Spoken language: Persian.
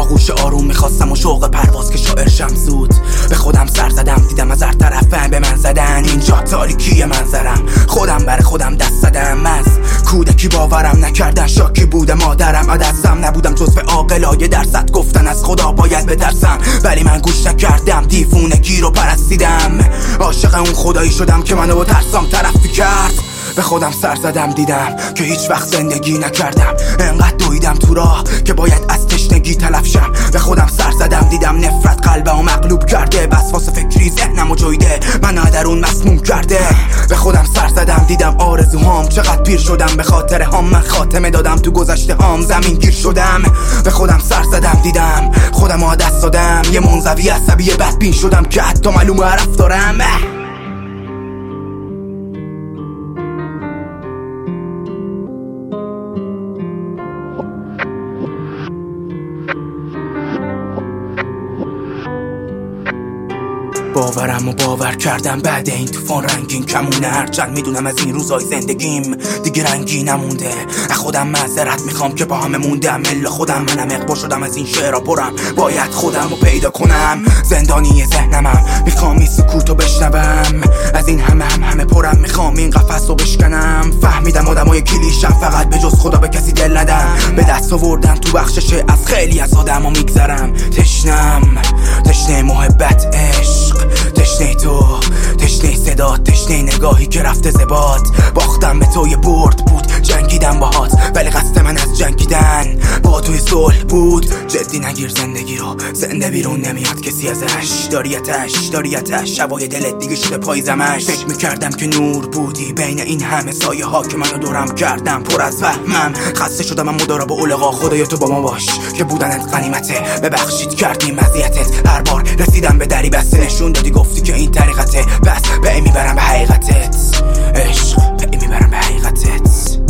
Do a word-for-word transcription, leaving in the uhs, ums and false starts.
آغوش آروم میخواستم و شوق پرواز که شاعر شمزود. به خودم سر زدم دیدم از هر طرفن به من زدن، اینجا تاریکی منظرم. خودم بر خودم دست زدم، از کودکی باورم نکردن، شاکی بوده مادرم. عدسم نبودم جزو عاقلای درصد گفتن از خدا باید بترسم، ولی من گوش نکردم، دیوونگی رو پرستیدم. عاشق اون خدایی شدم که منو با ترسام طرفی کرد. به خودم سر زدم دیدم که هیچ وقت زندگی نکردم، انقدر دویدم تو راه که باید از تشنگی تلف شم. به خودم سر زدم دیدم نفرت قلبمو مغلوب کرده، وسواس فکری ذهنمو جویده، منو درون مسموم کرده. به خودم سر زدم دیدم آرزوهام چقدر پیر شدم، به خاطر هم من خاتمه دادم تو گذشته هام، زمین گیر شدم. به خودم سر زدم دیدم خودمو دست دادم، یه منزوی عصبی بدبین شدم که حتی معلومه حرف دارم. باورم و باور کردم بعد این طوفان رنگین کمونه، هرچند میدونم از این روزای زندگیم دیگه رنگی نمونده. از خودم معذرت میخوام که با همه موندم، الا خودم منم اقبا شدم از این شعرها پرم، باید خودم رو پیدا کنم. زندانی ذهنمم میخوام این سکوتو بشنوم، از این همه هم همه پرم میخوام این قفس رو بشکنم. فهمیدم آدمای کلیشم فقط به جز خدا به کسی دل ندم، به دست آوردم تو بخششه از خیلی از آدما میگذرم. تشنم تشنه محبت عشق، تشنه تو، تشنه صدا، تشنه نگاهی که رفته زباد. باختم به تو یه برد بود، جنگیدم باهات ولی قصد من از جنگیدن با توی صلح بود. جدی نگیر زندگی رو، زنده بیرون نمیاد کسی ازش، داریتش داریتش شبای دلت دیگه شده پاییزمش. فکر میکردم که نور بودی بین این همه سایه ها که منو دورم کردم پر از وهمم. خسته شدم من مدارا با اولغا، خدایا تو با ما باش که بودنت غنیمته، ببخشید کردیم اذیتت. هر بار رسیدم به دری بسته نشون دادی گفتی که این طریقته، بس به این میبرم به حقیقتت. عشق به این میبرم به حقیقتت.